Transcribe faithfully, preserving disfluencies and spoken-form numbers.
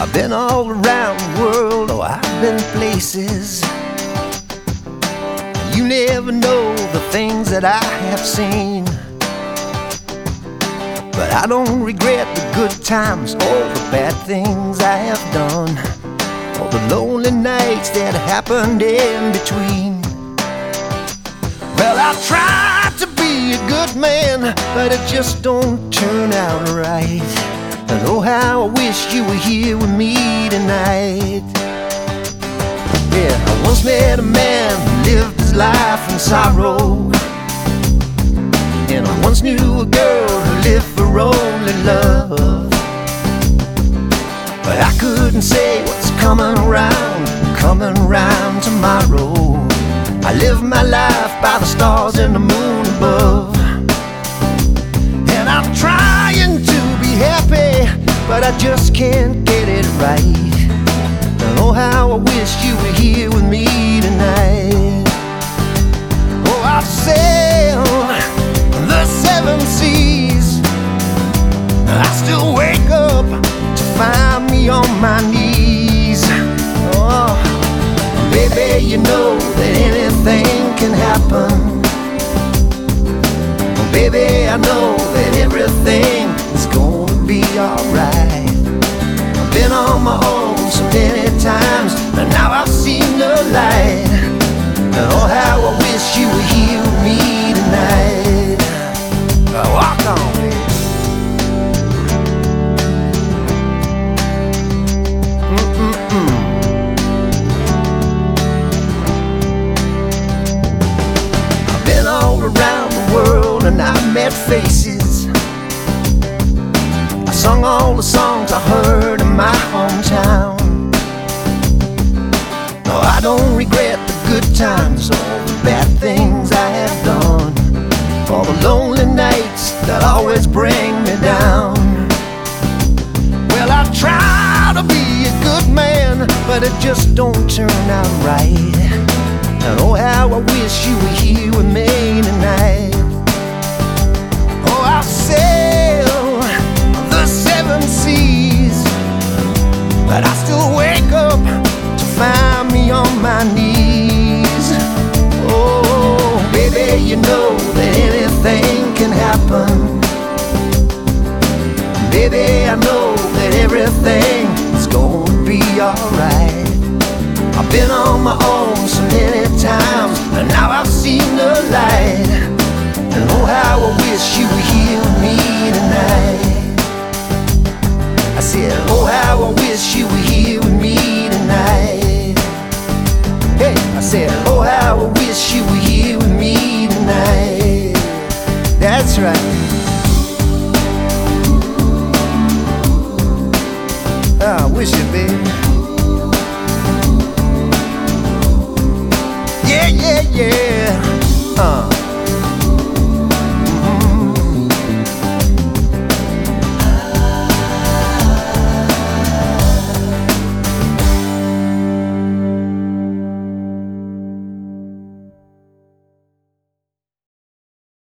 I've been all around the world, oh, I've been places. You never know the things that I have seen. But I don't regret the good times or the bad things I have done, or the lonely nights that happened in between. Well, I tried to be a good man, but it just don't turn out right. And oh, how I wish you were here with me tonight. Yeah, I once met a man who lived his life in sorrow, and I once knew a girl who lived for only love. But I couldn't say what's coming around, coming around tomorrow. I live my life by the stars and the moon above, and I'm trying to be happy, but I just can't get it right. And oh, how I wish you were here with me tonight. Oh, I've sailed the seven seas, I still wake up to find me on my knees. Oh, baby, you know that anything can happen. Oh, baby, I know that everything is gonna be alright. I've been on my own so many times, and now I've seen the light. And oh, how I wish you were here with me tonight. Oh, walk on, baby. Mm-mm-mm. I've been all around the world and I've met faces. I sung all the songs I heard in my hometown. No, I don't regret the good times or the bad things I have done, or the lonely nights that always bring me down. Well, I try to be a good man, but it just don't turn out right. And oh, how I wish you were here with me tonight.